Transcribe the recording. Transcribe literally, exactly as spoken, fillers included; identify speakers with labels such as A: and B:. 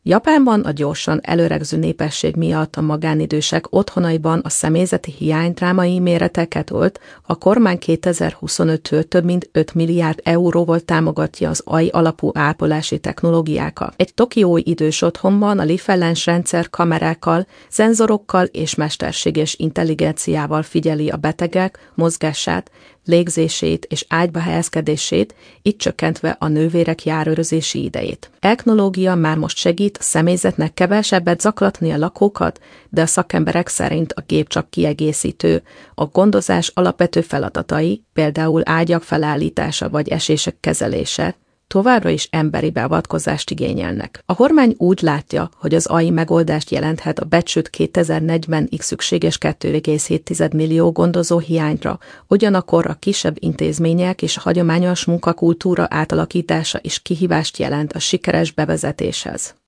A: Japánban a gyorsan előregző népesség miatt a magánidősek otthonaiban a személyzeti hiány drámai méreteket ölt, a kormány kétezer-huszonöttől több mint öt milliárd euróval támogatja az á i alapú ápolási technológiákat. Egy tokiói idős otthonban a lifellens rendszer kamerákkal, szenzorokkal és mesterséges intelligenciával figyeli a betegek mozgását, légzését és ágyba helyezkedését, így csökkentve a nővérek járőrözési idejét. A technológia már most segít a személyzetnek kevesebbet zaklatni a lakókat, de a szakemberek szerint a gép csak kiegészítő. A gondozás alapvető feladatai, például ágyak felállítása vagy esések kezelése, továbbra is emberi beavatkozást igényelnek. A kormány úgy látja, hogy az á i megoldást jelenthet a becsült kétezer-negyvenig szükséges kettő egész hét millió gondozó hiányra, ugyanakkor a kisebb intézmények és a hagyományos munkakultúra átalakítása is kihívást jelent a sikeres bevezetéshez.